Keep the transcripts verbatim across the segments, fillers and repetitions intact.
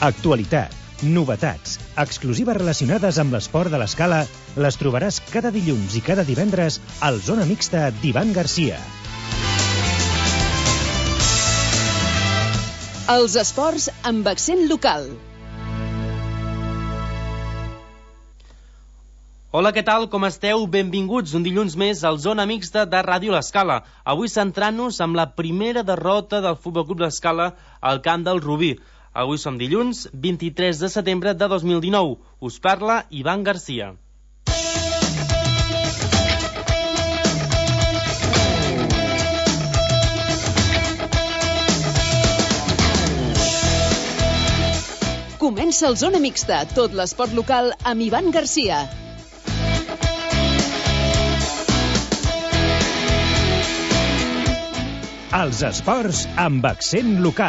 Actualitat, novetats, exclusives relacionades amb l'esport de l'escala les trobaràs cada dilluns i cada divendres al Zona Mixta d'Ivan Garcia. Els esports amb accent local. Hola, què tal? Com esteu? Benvinguts un dilluns més al Zona Mixta de Ràdio L'Escala. Avui centrant-nos amb la primera derrota del Futbol Club L'Escala al camp del Rubí. Avui som dilluns, vint-i-tres de setembre de dos mil dinou. Us parla Ivan Garcia. Comença el Zona Mixta, tot l'esport local amb Ivan Garcia. Els esports amb accent local.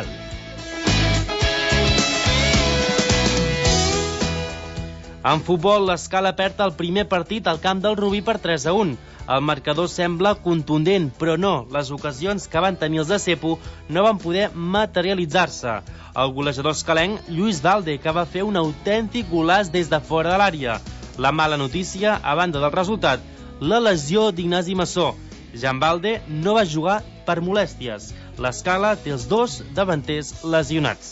En futbol, l'Escala perd el primer partit al camp del Rubí per tres a un. El marcador sembla contundent, però no. Les ocasions que van tenir els de Cepo no van poder materialitzar-se. El golejador escalenc, Lluís Valde, que va fer un autèntic golaç des de fora de l'àrea. La mala notícia, a banda del resultat, la lesió d'Ignasi Massó. Jean Valde no va jugar per molèsties. L'Escala té els dos davanters lesionats.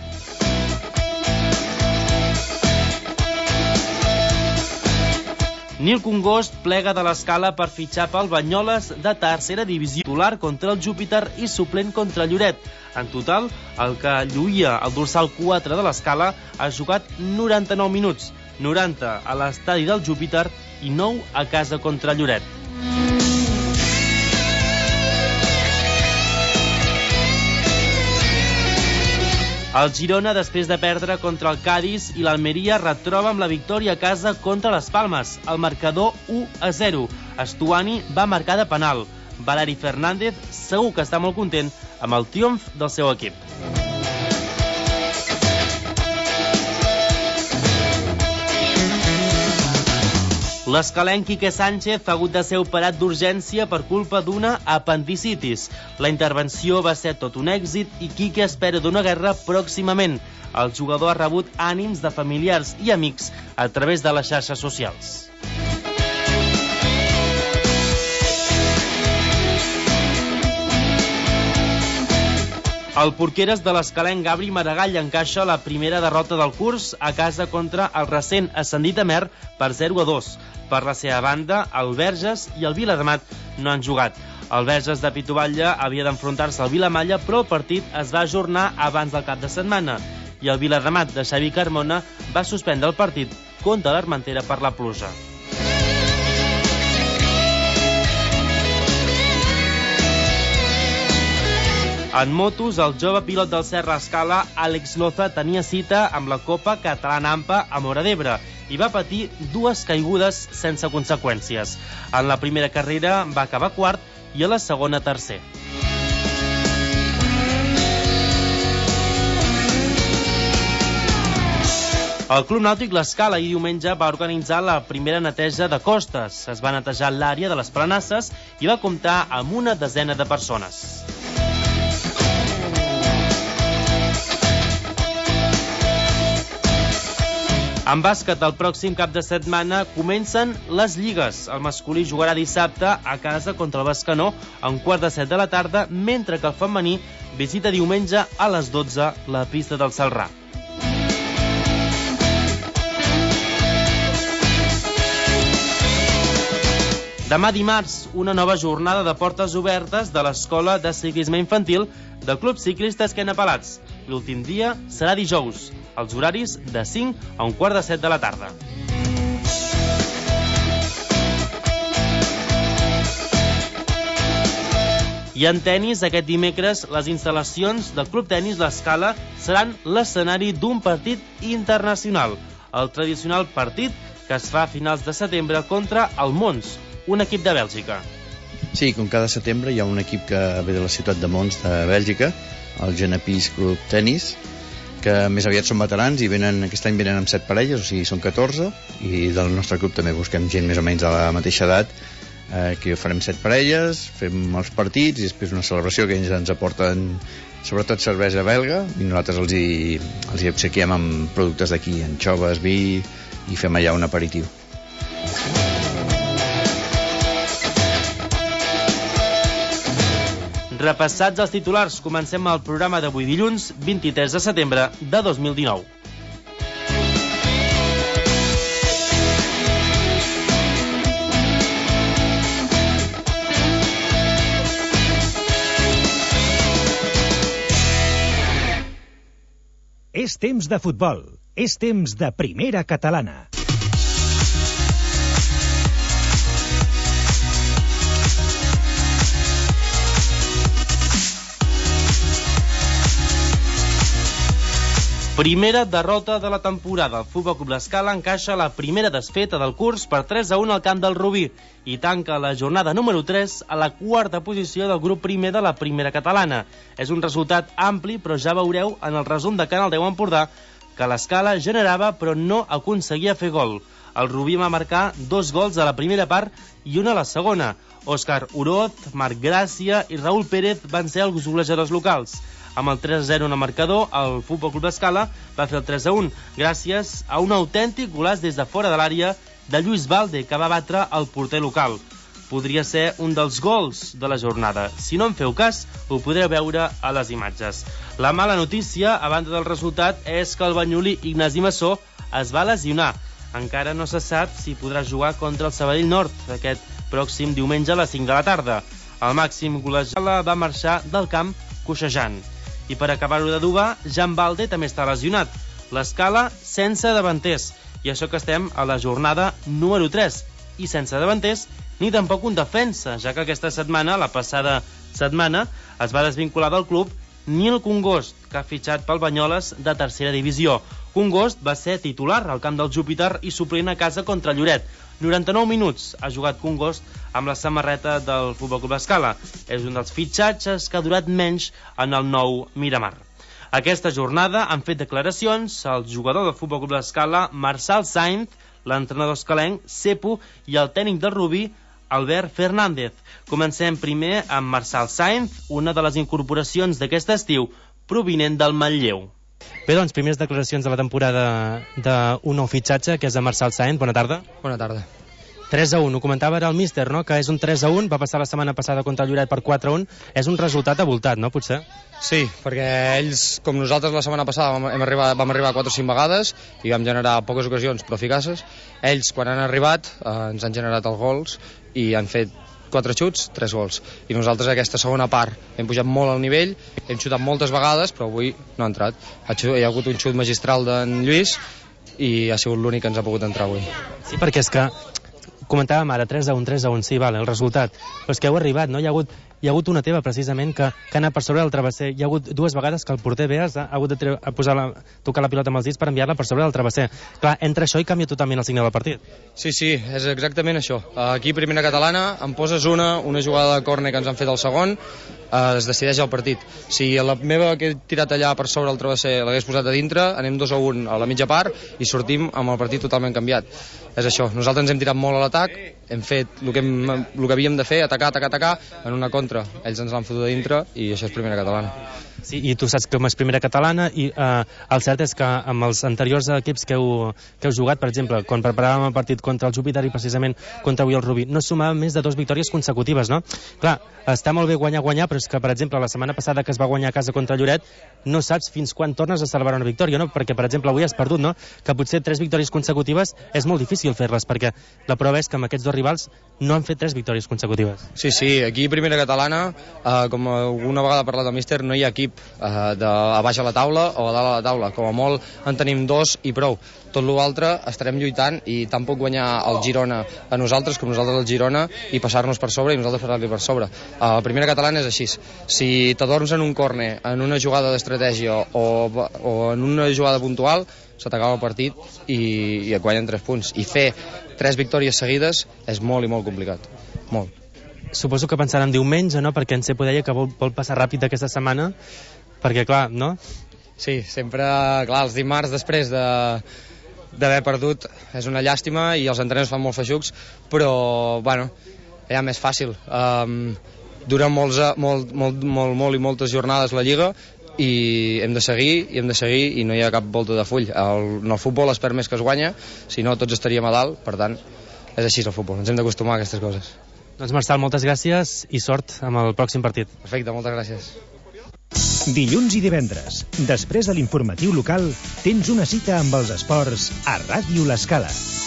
Nil Congost plega de l'Escala per fitxar pel Banyoles de tercera divisió, titular contra el Júpiter i suplent contra el Lloret. En total, el que lluïa el dorsal quatre de l'Escala ha jugat noranta-nou minuts, noranta a l'estadi del Júpiter i nou a casa contra el Lloret. El Girona, després de perdre contra el Cádiz i l'Almeria, retroba amb la victòria a casa contra les Palmes. El marcador u a zero. Estuani va marcar de penal. Valeri Fernández segur que està molt content amb el triomf del seu equip. L'escalenc Quique Sánchez ha hagut de ser operat d'urgència per culpa d'una apendicitis. La intervenció va ser tot un èxit i Quique espera d'una guerra pròximament. El jugador ha rebut ànims de familiars i amics a través de les xarxes socials. El porqueres de l'escalenc Gabri Maragall encaixa la primera derrota del curs a casa contra el recent ascendit Amer per zero a dos. Per la seva banda, el Verges i el Viladamat no han jugat. El Verges de Pituballa havia d'enfrontar-se al Vilamalla, però el partit es va ajornar abans del cap de setmana i el Viladamat de Xavi Carmona va suspendre el partit contra l'Armentera per la pluja. En motos, el jove pilot del Serra Escala, Àlex Loza, tenia cita amb la Copa Catalana AMPA a Móra d'Ebre i va patir dues caigudes sense conseqüències. En la primera carrera va acabar quart i a la segona tercer. El Club Nàutic L'Escala ahir diumenge va organitzar la primera neteja de costes. Es va netejar l'àrea de les Planasses i va comptar amb una desena de persones. En bàsquet, el pròxim cap de setmana comencen les lligues. El masculí jugarà dissabte a casa contra el Bescanó a un quart de set de la tarda, mentre que el femení visita diumenge a les dotze la pista del Celrà. Demà dimarts, una nova jornada de portes obertes de l'Escola de Ciclisme Infantil del Club Ciclista Esquena Pelats. L'últim dia serà dijous. Els horaris de cinc a un quart de set de la tarda. I en tenis, aquest dimecres, les instal·lacions del Club Tenis L'Escala seran l'escenari d'un partit internacional, el tradicional partit que es fa a finals de setembre contra el Mons, un equip de Bèlgica. Sí, com cada setembre hi ha un equip que ve de la ciutat de Mons, de Bèlgica, el Genepis Club Tenis, que més aviat són veterans i venen, aquest any venen amb set parelles, o sigui, són catorze, i del nostre club també busquem gent més o menys de la mateixa edat, eh, que farem set parelles, fem els partits i després una celebració que ells ens aporten sobretot cervesa belga, i nosaltres els hi, els hi obsequiem amb productes d'aquí, anxoves, vi, i fem allà un aperitiu. Repassats els titulars, comencem el programa d'avui dilluns, vint-i-tres de setembre de dos mil dinou. És temps de futbol. És temps de Primera Catalana. Primera derrota de la temporada. El Futbol Club L'Escala encaixa la primera desfeta del curs per tres a un al camp del Rubí i tanca la jornada número tres a la quarta posició del grup primer de la Primera Catalana. És un resultat ampli, però ja veureu en el resum de Canal deu Empordà que l'Escala generava però no aconseguia fer gol. El Rubí va marcar dos gols a la primera part i una a la segona. Òscar Oroz, Marc Gràcia i Raúl Pérez van ser els golejadors locals. Amb el tres a zero en el marcador, el Futbol Club L'Escala va fer el tres a un, gràcies a un autèntic golaç des de fora de l'àrea de Lluís Valde, que va batre el porter local. Podria ser un dels gols de la jornada. Si no en feu cas, ho podreu veure a les imatges. La mala notícia, a banda del resultat, és que el banyolí Ignasi Massó es va lesionar. Encara no se sap si podrà jugar contra el Sabadell Nord aquest pròxim diumenge a les cinc de la tarda. El màxim golejador va marxar del camp coixejant. I per acabar-ho d'adobar, Jan Valde també està lesionat. L'Escala sense davanters. I això que estem a la jornada número tres. I sense davanters, ni tampoc un defensa, ja que aquesta setmana, la passada setmana, es va desvincular del club Nil Congost, que ha fitxat pel Banyoles de tercera divisió. Congost va ser titular al camp del Júpiter i suplent a casa contra Lloret. noranta-nou minuts ha jugat Congost amb la samarreta del Futbol Club L'Escala. És un dels fitxatges que ha durat menys en el nou Miramar. Aquesta jornada han fet declaracions el jugador del Futbol Club L'Escala, Marçal Sainz, l'entrenador escalenc, Cepo, i el tècnic del Rubí, Albert Fernández. Comencem primer amb Marçal Sainz, una de les incorporacions d'aquest estiu, provinent del Manlleu. Bé, doncs, primeres declaracions de la temporada d'un nou fitxatge, que és de Marçal Sainz. Bona tarda. Bona tarda. tres a un, ho comentava ara el míster, no?, que és un tres a un, va passar la setmana passada contra el Lloret per quatre a un. És un resultat abultat, no, potser? Sí, perquè ells, com nosaltres la setmana passada vam, hem arribat, vam arribar quatre o cinc vegades i vam generar poques ocasions però eficaces. Ells, quan han arribat, eh, ens han generat els gols i han fet quatre xuts, tres gols. I nosaltres aquesta segona part hem pujat molt al nivell, hem xutat moltes vegades, però avui no ha entrat. Hi ha hagut un xut magistral d'en Lluís i ha sigut l'únic que ens ha pogut entrar avui. Sí, perquè és que comentàvem ara, tres a un, tres a un, sí, vale, el resultat. Però és que heu arribat, no? Hi ha hagut, hi ha hagut una teva, precisament, que, que ha anat per sobre del travesser. Hi ha hagut dues vegades que el porter Beas ha hagut de tre- a posar la, tocar la pilota amb els dits per enviar-la per sobre del travesser. Clar, entre això i canvia totalment el signe del partit. Sí, sí, és exactament això. Aquí, Primera Catalana, em poses una, una jugada de córner que ens han fet el segon, eh, es decideix el partit. Si la meva que he tirat allà per sobre el travesser l'hagués posat a dintre, anem dos a un a la mitja part i sortim amb el partit totalment canviat. És això, nosaltres ens hem tirat molt a l'atac, hem fet el que, hem, el que havíem de fer, atacar, atacar, atacar, en una contra. Ells ens l'han fotut a dintre i això és Primera Catalana. Sí, i tu saps que és Primera Catalana i eh, el cert és que amb els anteriors equips que heu, que heu jugat, per exemple, quan preparàvem el partit contra el Júpiter i precisament contra avui el Rubí, no sumàvem més de dues victòries consecutives, no? Clar, està molt bé guanyar-guanyar, però és que, per exemple, la setmana passada que es va guanyar a casa contra Lloret, no saps fins quan tornes a celebrar una victòria, no? Perquè, per exemple, avui has perdut, no? Que potser tres victòries consecutives és molt difícil fer-les, perquè la prova és que amb aquests dos rivals no han fet tres victòries consecutives. Sí, sí, aquí Primera Catalana, eh, com alguna vegada ha parlat el míster, no hi ha equip eh, de a baix a la taula o a dalt a la taula. Com a molt en tenim dos i prou. Tot l'altre estarem lluitant i tant pot guanyar el Girona a nosaltres com nosaltres el Girona i passar-nos per sobre i nosaltres passar-li per sobre. La uh, Primera Catalana és així. Si t'adorms en un córner, en una jugada d'estratègia o, o en una jugada puntual, se t'acaba el partit i, i et guanyen tres punts. I fer tres victòries seguides és molt i molt complicat. Molt. Suposo que pensant en diumenge, no? Perquè en Cepo deia que vol, vol passar ràpid aquesta setmana, perquè, clar, no? Sí, sempre, clar, els dimarts després de d'haver perdut és una llàstima i els entrenadors fan molt feixucs, però, bueno, ja més fàcil. Um, durant molts, molt, molt, molt, molt i moltes jornades la Lliga, i hem de seguir, i hem de seguir, i no hi ha cap volta de full. El, en el futbol es perd més que es guanya, si no tots estaríem a dalt, per tant, és així el futbol, ens hem d'acostumar a aquestes coses. Doncs Marçal, moltes gràcies i sort amb el pròxim partit. Perfecte, moltes gràcies. Dilluns i divendres, després de l'informatiu local, tens una cita amb els esports a Ràdio L'Escala.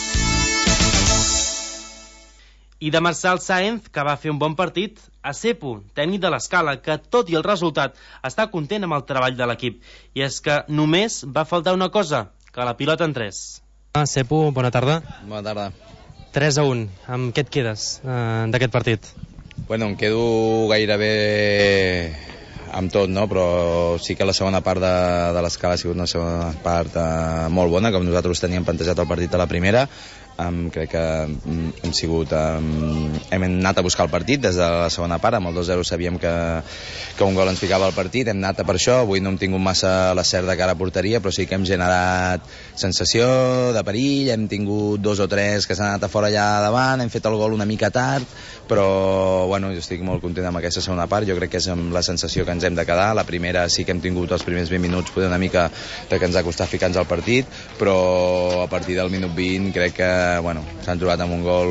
I de Marçal Sáenz, que va fer un bon partit, a Cepo, tècnic de l'Escala, que tot i el resultat està content amb el treball de l'equip. I és que només va faltar una cosa, que la pilota entrés. Ah, Cepo, bona tarda. Bona tarda. tres a un, amb què et quedes eh, d'aquest partit? Bueno, em quedo gairebé amb tot, no? Però sí que la segona part de, de l'Escala ha sigut una segona part eh, molt bona, com nosaltres teníem plantejat el partit a la primera. Um, crec que um, hem sigut um, hem anat a buscar el partit des de la segona part, amb el dos zero sabíem que, que un gol ens ficava al partit, hem anat a per això. Avui no hem tingut massa la cert de cara a porteria, però sí que hem generat sensació de perill, hem tingut dos o tres que s'han anat a fora allà davant, hem fet el gol una mica tard, però bueno, jo estic molt content amb aquesta segona part. Jo crec que és amb la sensació que ens hem de quedar. La primera sí que hem tingut els primers vint minuts poder una mica de que ens ha costat ficar-nos al partit, però a partir del minut vint crec que bueno, s'han trobat amb un gol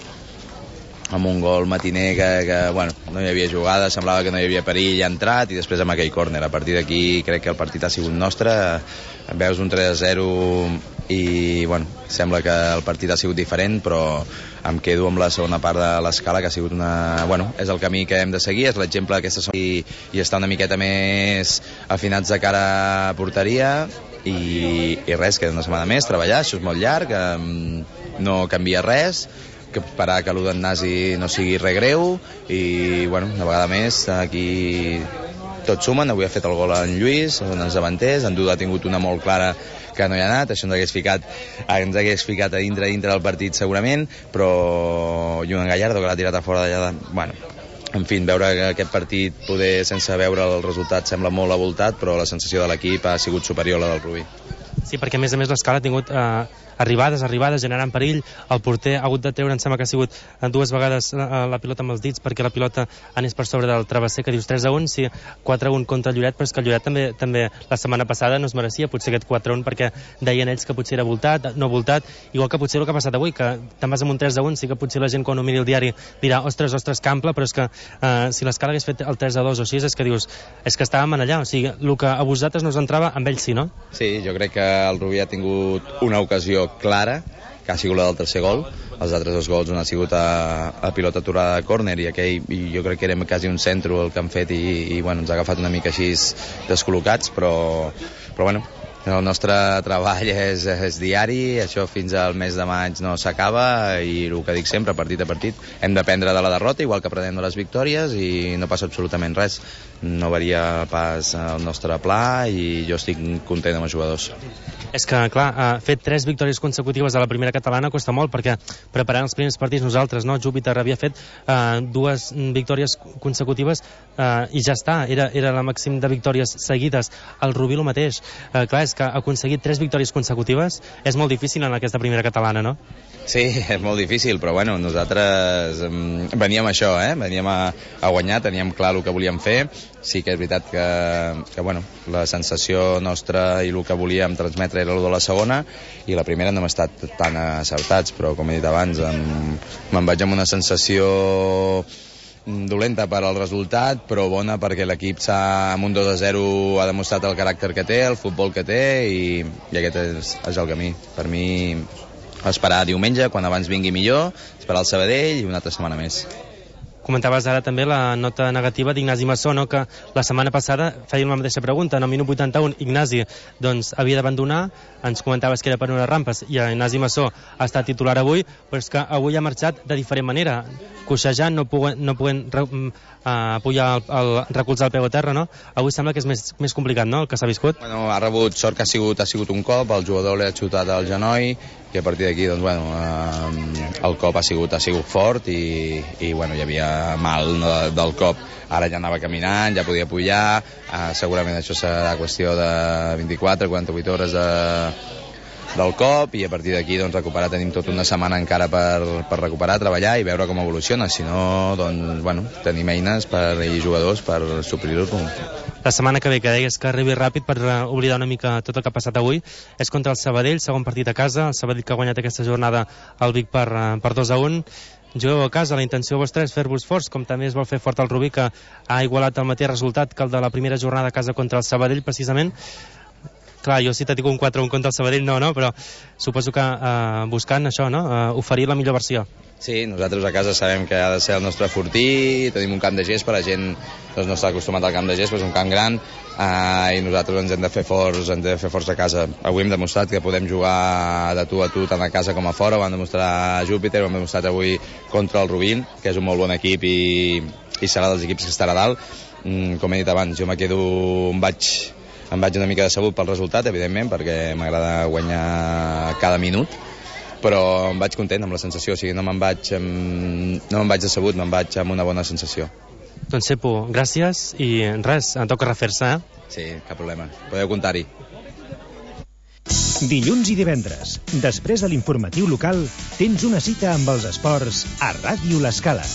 amb un gol matiner que, que bueno, no hi havia jugada, semblava que no hi havia perill, ha entrat, i després amb aquell córner. A partir d'aquí crec que el partit ha sigut nostre, veus un tres a zero i bueno, sembla que el partit ha sigut diferent, però em quedo amb la segona part de l'Escala, que ha sigut una... bueno, és el camí que hem de seguir, és l'exemple d'aquesta segona i, i estar una miqueta més afinats de cara a porteria i, i res, que una setmana més treballar, això és molt llarg, eh, no canvia res, que parar que l'U d'en Nasi no sigui res greu, i bueno, una vegada més aquí tot sumen. Avui ha fet el gol en Lluís, en els davanters, en Duda ha tingut una molt clara que no hi ha anat, això ens hagués ficat, ens hagués ficat a dintre, a dintre del partit segurament, però i un Gallardo que l'ha tirat a fora d'allà, bueno, en fi, veure aquest partit poder sense veure el resultat sembla molt avoltat, però la sensació de l'equip ha sigut superior a la del Rubí. Sí, perquè a més a més l'Escala ha tingut eh, arribades, arribades, generant perill. El porter ha hagut de treure, em sembla que ha sigut dues vegades la, la pilota amb els dits perquè la pilota anés per sobre del travesser, que dius tres a un, sí, quatre a un contra el Lloret, però és que el Lloret també, també la setmana passada no es mereixia potser aquest quatre a un, perquè deien ells que potser era voltat, no voltat, igual que potser el que ha passat avui, que te'n vas amb un tres a un, sí que potser la gent quan ho miri el diari dirà, ostres, ostres, que ample, però és que eh, si l'Escala hagués fet el tres a dos o sis, és que dius, és que estàvem allà, o sigui, el que a vosaltres no us entrava, amb ells sí, no? Sí, jo crec que el Rubí ha tingut una ocasió clara, que ha sigut la del tercer gol. Els altres dos gols, un ha sigut a, a pilota aturada de córner i aquell, i jo crec que era quasi un centre el que han fet, i, i bueno, ens ha agafat una mica així descol·locats, però, però bueno, el nostre treball és, és diari, això fins al mes de maig no s'acaba, i el que dic sempre, partit a partit, hem d'aprendre de la derrota, igual que aprenem de les victòries, i no passa absolutament res. No varia pas el nostre pla, i jo estic content amb els jugadors. És que, clar, uh, fer tres victòries consecutives a la primera catalana costa molt, perquè preparant els primers partits nosaltres, no? Júpiter havia fet uh, dues victòries consecutives uh, i ja està, era, era la màxim de victòries seguides. El Rubí el mateix. Uh, clar, és que aconseguir tres victòries consecutives és molt difícil en aquesta primera catalana, no? Sí, és molt difícil, però bueno, nosaltres um, veníem a això, eh? Veníem a, a guanyar, teníem clar el que volíem fer. Sí que és veritat que, que bueno, la sensació nostra i el que volíem transmetre era el de la segona, i la primera no hem estat tan acertats, però com he dit abans, em, me'n vaig amb una sensació dolenta per al resultat, però bona perquè l'equip s'ha, amb un dos a zero ha demostrat el caràcter que té, el futbol que té, i, i aquest és, és el camí. Per mi, esperar diumenge, quan abans vingui millor, esperar el Sabadell i una altra setmana més. Comentaves ara també la nota negativa d'Ignasi Massó, no? Que la setmana passada feia la mateixa pregunta, en el minut vuitanta-un Ignasi doncs, havia d'abandonar, ens comentaves que era per unes rampes, i Ignasi Massó ha estat titular avui, però és que avui ha marxat de diferent manera, coixejant, no poden, no poden uh, apujar el, el, recolzar el peu a terra, no? Avui sembla que és més, més complicat, no?, el que s'ha viscut. Bueno, ha rebut sort que ha sigut, ha sigut un cop, el jugador li ha xutat al genoll, i a partir d'aquí, doncs, bueno, eh, el cop ha sigut, ha sigut fort, i, i bueno, hi havia mal, no, del cop. Ara ja anava caminant, ja podia pujar, eh, segurament això serà qüestió de vint-i-quatre a quaranta-vuit hores de, del cop, i a partir d'aquí doncs, recuperar, tenim tota una setmana encara per, per recuperar, treballar i veure com evoluciona. Si no, doncs, bueno, tenim eines per, i jugadors per suplir-ho. La setmana que ve, que deies que arribi ràpid per oblidar una mica tot el que ha passat avui, és contra el Sabadell, segon partit a casa, el Sabadell que ha guanyat aquesta jornada al Vic per, per dos a un. Jugueu a casa, la intenció vostra és fer-vos forts, com també es vol fer fort el Rubí, que ha igualat el mateix resultat que el de la primera jornada a casa contra el Sabadell, precisament. Clar, jo si te dic un quatre a un contra el Sabadell, no, no, però suposo que eh, buscant això, no?, eh, oferir la millor versió. Sí, nosaltres a casa sabem que ha de ser el nostre fortí, tenim un camp de gespa, la gent doncs, no està acostumat al camp de gespa, és un camp gran, eh, i nosaltres ens hem de fer forts, ens hem de fer forts a casa. Avui hem demostrat que podem jugar de tu a tu tant a casa com a fora, ho van demostrar a Júpiter, ho hem demostrat avui contra el Rubí, que és un molt bon equip i, i serà dels equips que estarà a dalt. Mm, com he dit abans, jo me quedo, em vaig, em vaig una mica decebut pel resultat, evidentment, perquè m'agrada guanyar cada minut, però em vaig content amb la sensació, o sigui, no me'n vaig, amb, no me'n vaig decebut, me'n vaig amb una bona sensació. Doncs, Sepu, gràcies i res, em toca refer-se, eh? Sí, cap problema, podeu comptar-hi. Dilluns i divendres, després de l'informatiu local, tens una cita amb els esports a Ràdio L'Escala.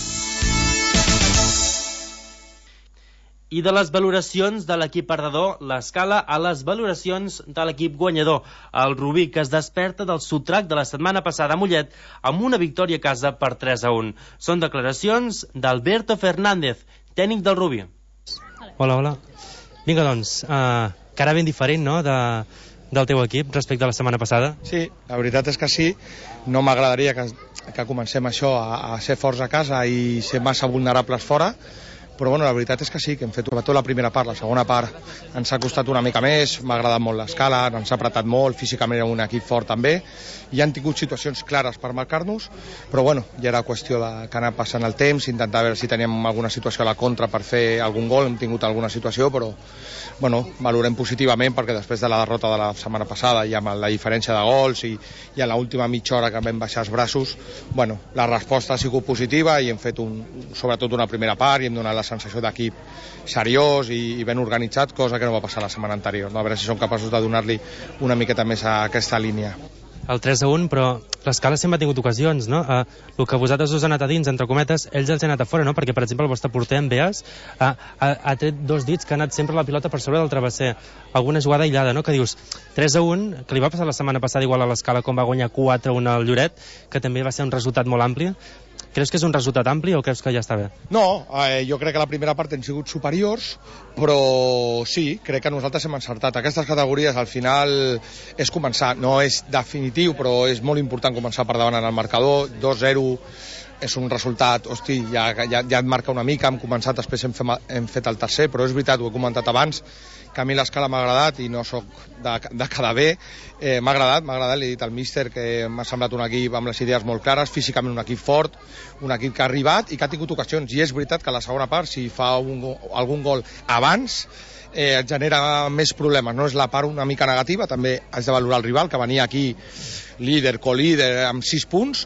I de les valoracions de l'equip perdedor, l'escala a les valoracions de l'equip guanyador. El Rubí, que es desperta del sotrac de la setmana passada a Mollet amb una victòria a casa per tres a un. Són declaracions d'Alberto Fernández, tècnic del Rubí. Hola, hola. Vinga, doncs, uh, cara ben diferent, no?, de, del teu equip respecte a la setmana passada. Sí, la veritat és que sí. No m'agradaria que, que comencem això a, a ser forts a casa i ser massa vulnerables fora, però bueno, la veritat és que sí, que hem fet sobretot la primera part, la segona part ens ha costat una mica més, m'ha agradat molt l'escala, ens ha apretat molt, físicament era un equip fort també, i han tingut situacions clares per marcar-nos, però bueno, ja era qüestió de que anar passant el temps, intentar veure si teníem alguna situació a la contra per fer algun gol, hem tingut alguna situació, però bueno, valorem positivament perquè després de la derrota de la setmana passada i amb la diferència de gols i, i a l'última mitja hora que vam baixar els braços, bueno, la resposta ha sigut positiva i hem fet un, sobretot una primera part i hem donat la sensació d'equip seriós i, i ben organitzat, cosa que no va passar la setmana anterior, no? A veure si som capaços de donar-li una miqueta més a aquesta línia. El tres a un, però l'escala sempre ha tingut ocasions, no? Uh, el que vosaltres us ha anat a dins, entre cometes, ells els han anat a fora, no? Perquè, per exemple, el vostre porter, en Beas, uh, ha, ha tret dos dits que ha anat sempre la pilota per sobre del travesser. Alguna jugada aïllada, no? Que dius, tres a un, que li va passar la setmana passada igual a l'escala com va guanyar quatre a un al Lloret, que també va ser un resultat molt ampli. Creus que és un resultat ampli o creus que ja està bé? No, eh, jo crec que la primera part hem sigut superiors, però sí, crec que nosaltres hem encertat. Aquestes categories al final és començar, no és definitiu, però és molt important començar per davant en el marcador. Dos zero és un resultat, hosti, ja, ja, ja et marca una mica, hem començat, després hem, fem, hem fet el tercer, però és veritat, ho he comentat abans, que a mi l'escala m'ha agradat i no sóc de, de quedar bé, eh, m'ha agradat, m'ha agradat, li he dit al míster que m'ha semblat un equip amb les idees molt clares, físicament un equip fort, un equip que ha arribat i que ha tingut ocasions, i és veritat que a la segona part, si fa un, algun gol abans, eh, et genera més problemes, no és la part una mica negativa, també has de valorar el rival, que venia aquí líder, colíder, amb sis punts,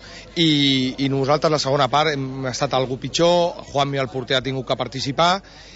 i, i nosaltres la segona part hem estat algú pitjor, Juanmi el porter ha tingut que participar,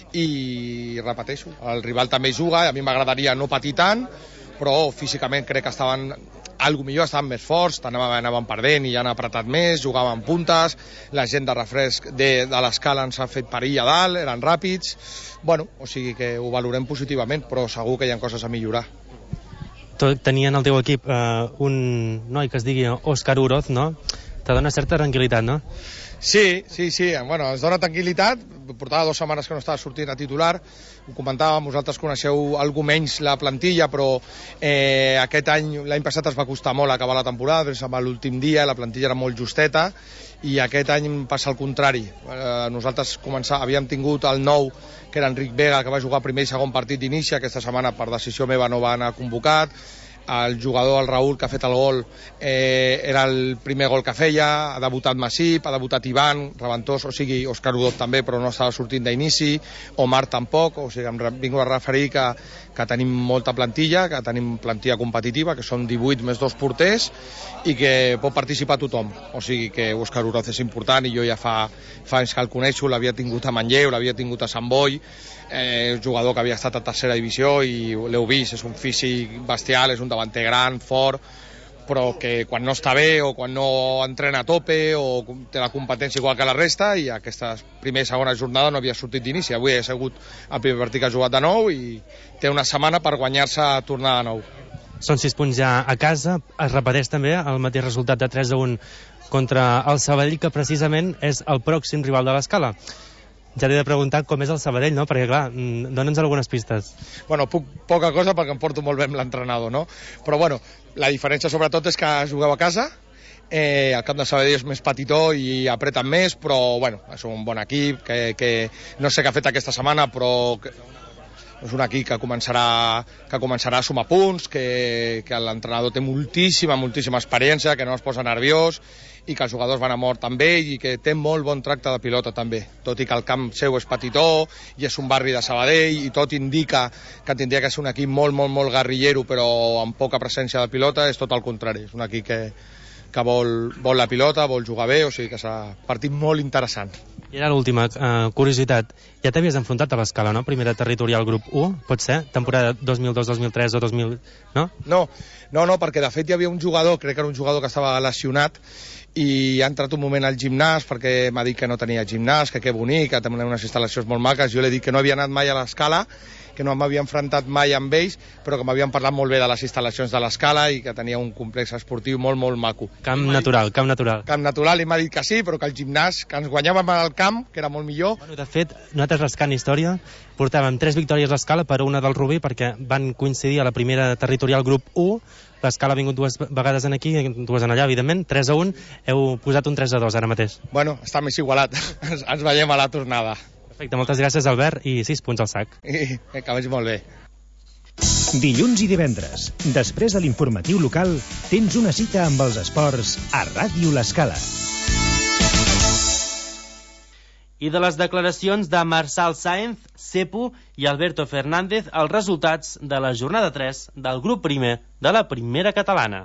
i repeteixo, el rival també juga, i a mi m'agradaria no patir tant, però físicament crec que estaven algo millor, estaven més forts, anaven, anaven perdent i ja han apretat més, jugaven puntes, la gent de refresc de, de l'escala ens ha fet perill a dalt, eren ràpids, bueno, o sigui que ho valorem positivament, però segur que hi ha coses a millorar. Tenien al teu equip eh, un noi que es digui Òscar Uroz, no? Te dona certa tranquil·litat, no? Sí, sí, sí, bueno, ens dona tranquil·litat, portava dues setmanes que no estava sortint a titular, ho comentàvem, vosaltres coneixeu algú menys la plantilla, però eh, aquest any, l'any passat es va costar molt acabar la temporada, doncs amb l'últim dia la plantilla era molt justeta, i aquest any passa al contrari. Eh, nosaltres començà, havíem tingut el nou, que era Enric Vega, que va jugar primer i segon partit d'inici, aquesta setmana per decisió meva no va anar convocat, el jugador, el Raül, que ha fet el gol, eh, era el primer gol que feia, ha debutat Masip, ha debutat Ivan, Reventós, o sigui, Òscar Udot també, però no estava sortint d'inici, Omar tampoc, o sigui, em vinc a referir que, que tenim molta plantilla, que tenim plantilla competitiva, que són divuit més dos porters, i que pot participar tothom, o sigui que Òscar Udot és important, i jo ja fa, fa anys que el coneixo, l'havia tingut a Manlleu, l'havia tingut a Sant Boi, eh, un jugador que havia estat a tercera divisió i l'heu vist, és un físic bestial, és un davanter gran, fort, però que quan no està bé o quan no entrena a tope o té la competència igual que la resta, i aquesta primera i segona jornada no havia sortit d'inici. Avui ha sigut el primer partit que ha jugat de nou i té una setmana per guanyar-se a tornar de nou. Són sis punts ja a casa. Es repeteix també el mateix resultat de tres a un contra el Sabadell, que precisament és el pròxim rival de l'Escala. Ja li he de preguntar com és el Sabadell, no? Perquè, clar, dona'ns algunes pistes. Bueno, puc, poca cosa perquè em porto molt bé amb l'entrenador, no? Però, bueno, la diferència sobretot és que jugueu a casa, eh, el camp de Sabadell és més petitó i apreten més, però, bueno, és un bon equip, que, que no sé què ha fet aquesta setmana, però que, és un equip que començarà, que començarà a sumar punts, que, que l'entrenador té moltíssima, moltíssima experiència, que no es posa nerviós, i que els jugadors van a mort amb ell i que té molt bon tracte de pilota també, tot i que el camp seu és petitó i és un barri de Sabadell i tot indica que tindria que ser un equip molt, molt, molt guerrillero però amb poca presència de pilota. És tot el contrari, és un equip que, que vol, vol la pilota, vol jugar bé, o sigui que serà un partit molt interessant. I ara l'última uh, curiositat, ja t'havies enfrontat a l'Escala, no? Primera territorial grup u, pot ser? Temporada dos mil dos dos mil tres o dos mil... no? No, no, no, perquè de fet hi havia un jugador, crec que era un jugador que estava lesionat, i ha entrat un moment al gimnàs perquè m'ha dit que no tenia gimnàs, que que bonic, que tenen unes instal·lacions molt maques. Jo li he dit que no havia anat mai a l'Escala, que no m'havia enfrontat mai amb ells, però que m'havien parlat molt bé de les instal·lacions de l'Escala i que tenia un complex esportiu molt, molt maco. Camp natural, camp natural. Camp natural, i m'ha dit que sí, però que el gimnàs, que ens guanyàvem al camp, que era molt millor. Bueno, de fet, nosaltres rascant història, portàvem tres victòries a l'Escala per una del Rubí, perquè van coincidir a la primera territorial grup u. L'Escala ha vingut dues vegades en aquí, dues en allà, evidentment, tres a un, heu posat un tres a dos ara mateix. Bueno, està més igualat, ens, ens veiem a la tornada. Perfecte, moltes gràcies, Albert, i sis punts al sac. I que vagi molt bé. Dilluns i divendres, després de l'informatiu local, tens una cita amb els esports a Ràdio L'Escala. I de les declaracions de Marçal Sáenz, Cepu i Alberto Fernández, els resultats de la jornada tres del grup primer de la primera catalana.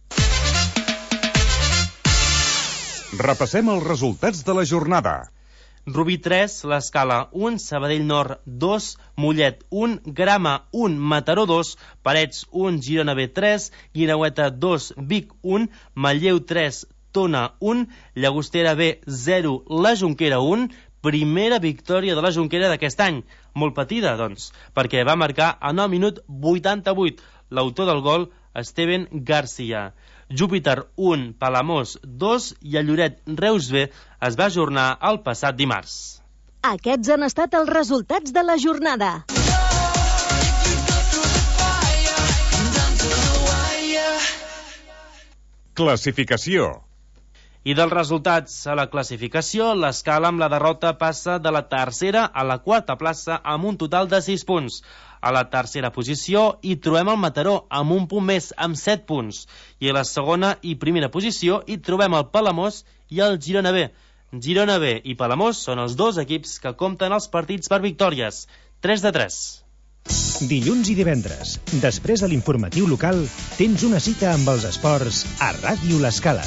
Repassem els resultats de la jornada. Rubí tres, l'Escala un, Sabadell Nord dos, Mollet un, Grama un, Mataró dos, Parets un, Girona B tres, Guineueta dos, Vic un, Manlleu tres, Tona un, Llagostera B zero, la Jonquera un, primera victòria de la Jonquera d'aquest any. Molt patida, doncs, perquè va marcar en el minut vuitanta-vuit. L'autor del gol, Steven Garcia. Júpiter un, Palamós dos i el Lloret Reus B es va ajornar el passat dimarts. Aquests han estat els resultats de la jornada. Classificació. I dels resultats a la classificació, l'Escala amb la derrota passa de la tercera a la quarta plaça amb un total de sis punts. A la tercera posició hi trobem el Mataró amb un punt més, amb set punts. I a la segona i primera posició hi trobem el Palamós i el Girona B. Girona B i Palamós són els dos equips que compten els partits per victòries. tres de tres. Dilluns i divendres, després de l'informatiu local, tens una cita amb els esports a Ràdio L'Escala.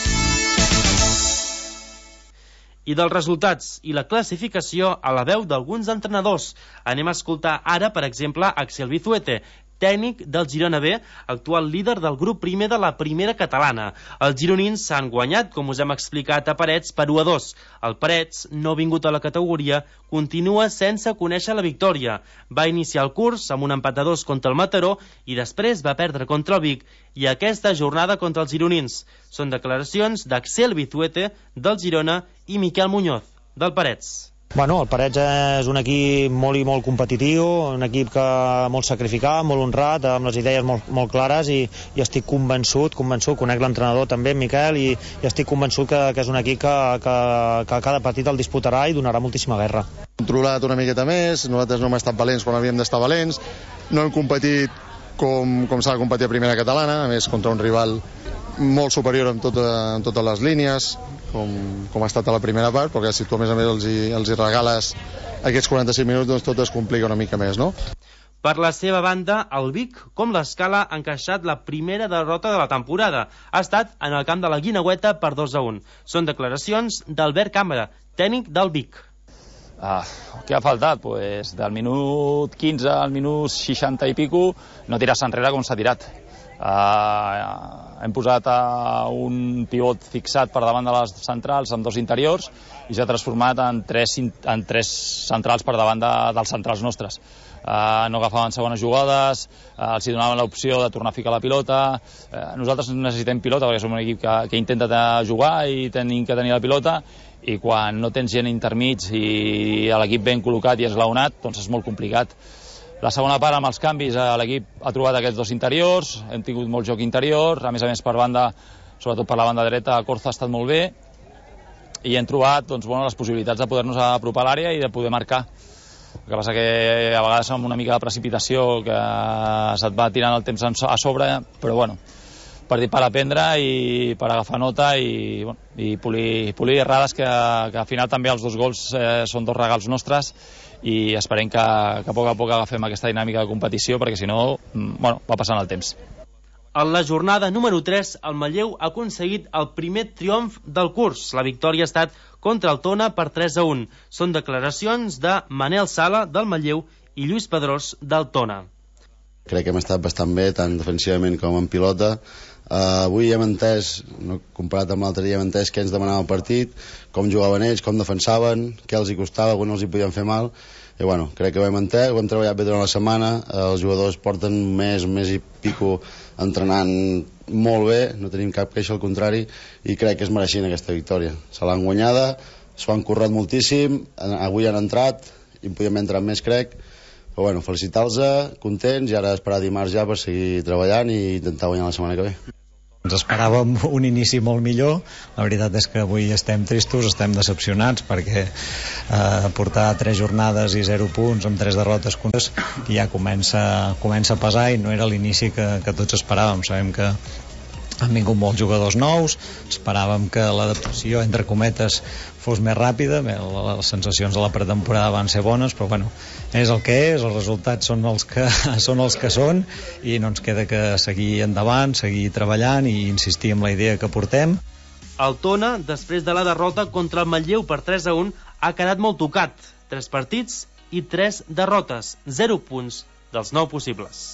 I dels resultats i la classificació a la veu d'alguns entrenadors. Anem a escoltar ara, per exemple, Axel Vizuete, tècnic del Girona B, actual líder del grup primer de la primera catalana. Els gironins s'han guanyat, com us hem explicat, a Parets per u a dos. El Parets, no vingut a la categoria, continua sense conèixer la victòria. Va iniciar el curs amb un empat a dos contra el Mataró i després va perdre contra el Vic i aquesta jornada contra els gironins. Són declaracions d'Axel Vizuete del Girona i Miquel Muñoz del Parets. Bueno, el Parets és un equip molt i molt competitiu, un equip que molt sacrificat, molt honrat, amb les idees molt, molt clares i, i estic convençut, convençut, conec l'entrenador també, en Miquel, i, i estic convençut que, que és un equip que, que, que cada partit el disputarà i donarà moltíssima guerra. Controlat una miqueta més, nosaltres no hem estat valents quan havíem d'estar valents, no hem competit com, com s'ha de competir a primera catalana, a més contra un rival molt superior en, tota, en totes les línies, com, com ha estat a la primera part, perquè si tu a més a més els hi, els hi regales aquests quaranta-cinc minuts, doncs tot es complica una mica més, no? Per la seva banda, el Vic, com l'Escala, ha encaixat la primera derrota de la temporada. Ha estat en el camp de la Guineueta per dos a un. Són declaracions d'Albert Càmera, tècnic del Vic. Ah, què ha faltat? Pues del minut quinze al minut seixanta i pico no tirar-se enrere com s'ha tirat. Uh, hem posat uh, un pivot fixat per davant de les centrals amb dos interiors i s'ha transformat en tres, en tres centrals per davant de, dels centrals nostres. Uh, no agafaven segones jugades, uh, els hi donaven l'opció de tornar a ficar la pilota. Uh, nosaltres necessitem pilota perquè som un equip que, que intenta jugar i tenim que tenir la pilota, i quan no tens gent intermig i l'equip ben col·locat i esglaonat, doncs és molt complicat. La segona part, amb els canvis, l'equip ha trobat aquests dos interiors, hem tingut molt joc interior, a més a més per banda, sobretot per la banda dreta, Corzo ha estat molt bé, i hem trobat doncs, bueno, les possibilitats de poder-nos apropar a l'àrea i de poder marcar. El que passa que a vegades amb una mica de precipitació que se't va tirant el temps a sobre, però bueno, per, per aprendre i per agafar nota i, bueno, i polir, polir errades que, que al final també els dos gols eh, són dos regals nostres, i esperem que, que a poc a poc agafem aquesta dinàmica de competició, perquè si no, bueno, va passant el temps. En la jornada número tres, el Manlleu ha aconseguit el primer triomf del curs. La victòria ha estat contra el Tona per tres a un. Són declaracions de Manel Sala, del Manlleu, i Lluís Pedrós, del Tona. Crec que hem estat bastant bé, tant defensivament com en pilota. Uh, avui hem entès, no, comparat amb l'altre dia, hem entès què ens demanava el partit, com jugaven ells, com defensaven, què els hi costava, quan els hi podien fer mal, i bueno, crec que ho hem entès, ho hem treballat bé durant la setmana, uh, els jugadors porten un mes, un mes i pico entrenant molt bé, no tenim cap queixa, al contrari, i crec que es mereixien aquesta victòria. Se l'han guanyada, s'ho han currat moltíssim, avui han entrat, i en podíem entrar més, crec, però bueno, felicitar-los, contents, i ara esperar dimarts ja per seguir treballant i intentar guanyar la setmana que ve. Ens esperàvem un inici molt millor. La veritat és que avui estem tristos, estem decepcionats, perquè eh, portar tres jornades i zero punts amb tres derrotes ja comença, comença a pesar, i no era l'inici que, que tots esperàvem. Sabem que han vingut molts jugadors nous, esperàvem que l'adaptació, entre cometes, fos més ràpida. Bé, les sensacions de la pretemporada van ser bones, però bueno, és el que és, els resultats són els que són, els que són, i no ens queda que seguir endavant, seguir treballant i insistir en la idea que portem. El Tona, després de la derrota contra el Manlleu per tres a un, ha quedat molt tocat. Tres partits i tres derrotes, zero punts dels nou possibles.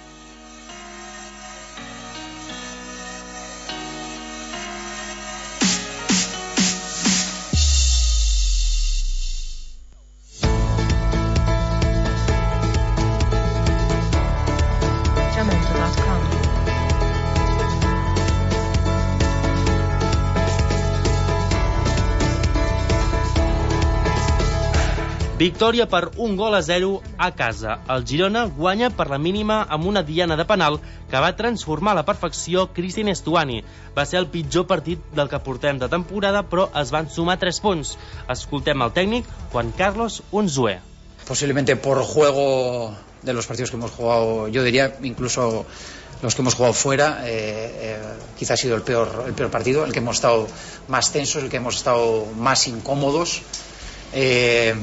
Victòria per un gol a zero a casa. El Girona guanya per la mínima amb una diana de penal que va transformar a la perfecció Cristian Estuani. Va ser el pitjor partit del que portem de temporada, però es van sumar tres punts. Escoltem el tècnic Juan Carlos Unzué. Posiblemente por juego de los partidos que hemos jugado, yo diría incluso los que hemos jugado fuera, eh, eh, quizá ha sido el peor, el peor partido, el que hemos estado más tensos, el que hemos estado más incómodos. Eh,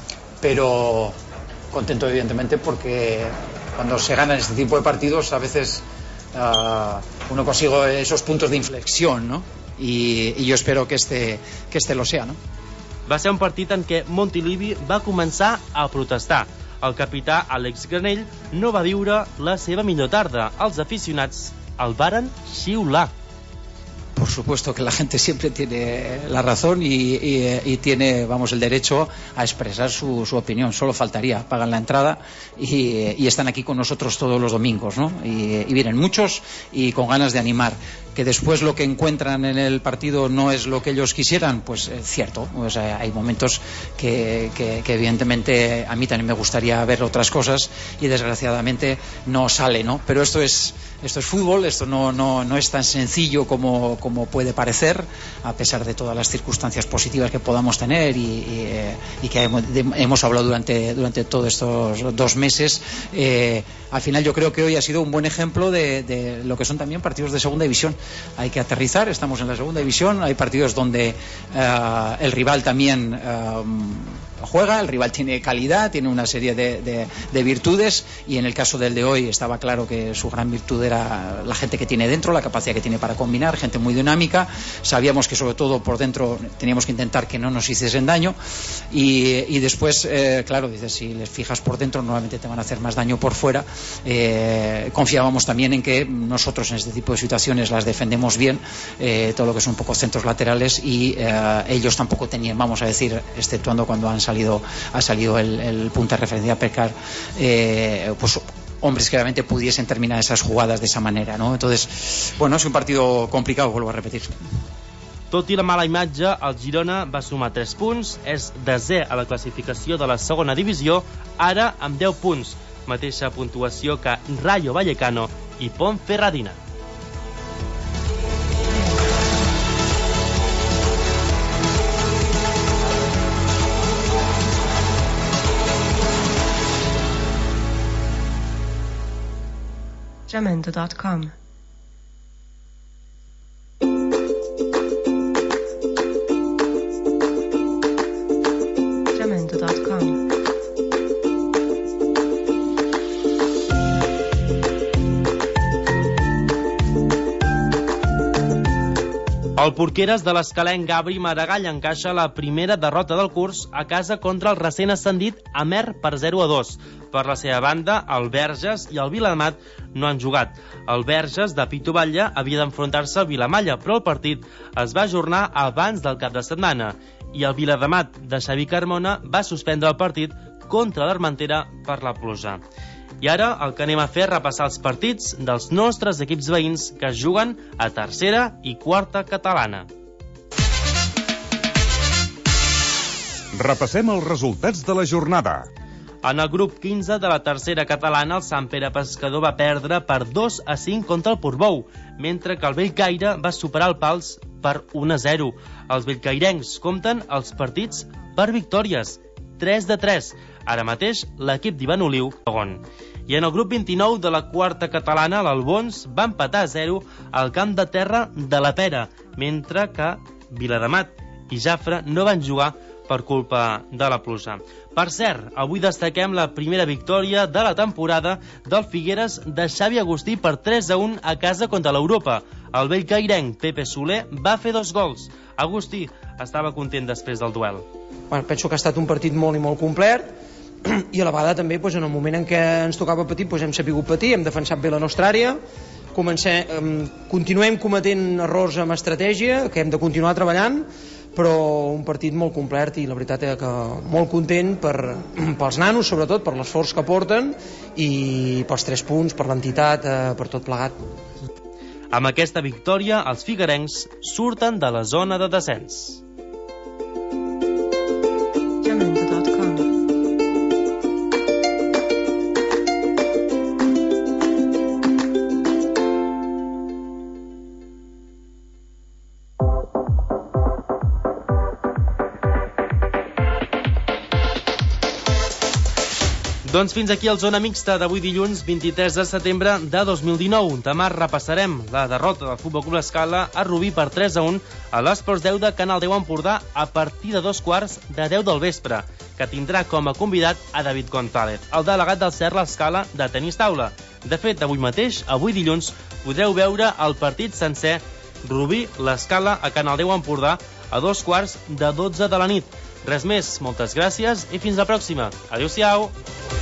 pero contento evidentemente porque cuando se ganan este tipo de partidos a veces uh, uno consigue esos puntos de inflexión, ¿no? Y, y yo espero que este, que este lo sea, ¿no? Va ser un partit en què Montilivi va començar a protestar. El capità Àlex Granell no va viure la seva millor tarda. Els aficionats el varen xiular. Por supuesto que la gente siempre tiene la razón y, y, y tiene, vamos, el derecho a expresar su, su opinión. Solo faltaría. Pagan la entrada y, y están aquí con nosotros todos los domingos, ¿no? Y, y vienen muchos y con ganas de animar. Que después lo que encuentran en el partido no es lo que ellos quisieran, pues es cierto. O sea, hay momentos que, que, que evidentemente a mí también me gustaría ver otras cosas y desgraciadamente no sale, ¿no? Pero esto es, esto es fútbol, esto no, no, no es tan sencillo como, como puede parecer, a pesar de todas las circunstancias positivas que podamos tener y, y, y que hemos, de, hemos hablado durante, durante todos estos dos meses. Eh, al final yo creo que hoy ha sido un buen ejemplo de, de lo que son también partidos de segunda división. Hay que aterrizar, estamos en la segunda división, hay partidos donde uh, el rival también uh, juega, el rival tiene calidad, tiene una serie de, de, de virtudes, y en el caso del de hoy estaba claro que su gran virtud era la gente que tiene dentro, la capacidad que tiene para combinar, gente muy dinámica. Sabíamos que sobre todo por dentro teníamos que intentar que no nos hiciesen daño, y, y después, eh, claro, dices, si les fijas por dentro normalmente te van a hacer más daño por fuera. Eh, confiábamos también en que nosotros en este tipo de situaciones las defendemos bien, eh, todo lo que son un poco centros laterales, y eh, ellos tampoco tenían, vamos a decir, exceptuando cuando han salido ha salido el, el punto de referencia a Pecar, eh, pues hombres que realmente pudiesen terminar esas jugadas de esa manera, ¿no? Entonces, bueno, es un partido complicado, vuelvo a repetir. Tot i la mala imatge, el Girona va sumar tres punts, és desè a la classificació de la segona divisió, ara amb deu punts, mateixa puntuació que Rayo Vallecano i Ponferradina. jamendo punto com jamendo punto com El Porqueres de l'Escalenc Gabri Maragall encaixa la primera derrota del curs a casa contra el recent ascendit Amer per zero a dos. Per la seva banda, el Verges i el Vilamat no han jugat. El Verges, de Pitu Batlle, havia d'enfrontar-se al Vilamalla, però el partit es va ajornar abans del cap de setmana. I el Viladamat, de Xavi Carmona, va suspendre el partit contra l'Armentera per la pluja. I ara el que anem a fer és repassar els partits dels nostres equips veïns que es juguen a tercera i quarta catalana. Repassem els resultats de la jornada. En el grup quinze de la tercera catalana, el Sant Pere Pescador va perdre per dos a cinc contra el Portbou, mentre que el Bellcaire va superar el Pals per un a zero. Els bellcairencs compten els partits per victòries, tres de tres. Ara mateix l'equip d'Ivan Oliu segon. I en el grup vint-i-nou de la quarta catalana, l'Albons va empatar a zero al camp de terra de la Pera, mentre que Viladamat i Jafre no van jugar per culpa de la pluja. Per cert, avui destaquem la primera victòria de la temporada del Figueres de Xavi Agustí per tres a un a casa contra l'Europa. El bellcairenc Pepe Soler va fer dos gols. Agustí estava content després del duel. Bueno, penso que ha estat un partit molt i molt complet, i a la vegada també doncs, en el moment en què ens tocava patir doncs, hem sapigut patir, hem defensat bé la nostra àrea, comencem, eh, continuem cometent errors amb estratègia que hem de continuar treballant, però un partit molt complet i la veritat és que molt content per, pels nanos, sobretot per l'esforç que porten i pels tres punts, per l'entitat, eh, per tot plegat. Amb aquesta victòria, els figuerencs surten de la zona de descens. Doncs fins aquí el Zona Mixta d'avui dilluns vint-i-tres de setembre de dos mil dinou. Demà repassarem la derrota del Futbol Club Escala a Rubí per tres a un a l'Esports deu de Canal deu Empordà a partir de dos quarts de deu del vespre, que tindrà com a convidat a David González, el delegat del Cercle Escala de tenis taula. De fet, avui mateix, avui dilluns, podreu veure el partit sencer Rubí, l'Escala a Canal deu Empordà a dos quarts de dotze de la nit. Res més, moltes gràcies i fins la pròxima. Adéu-siau!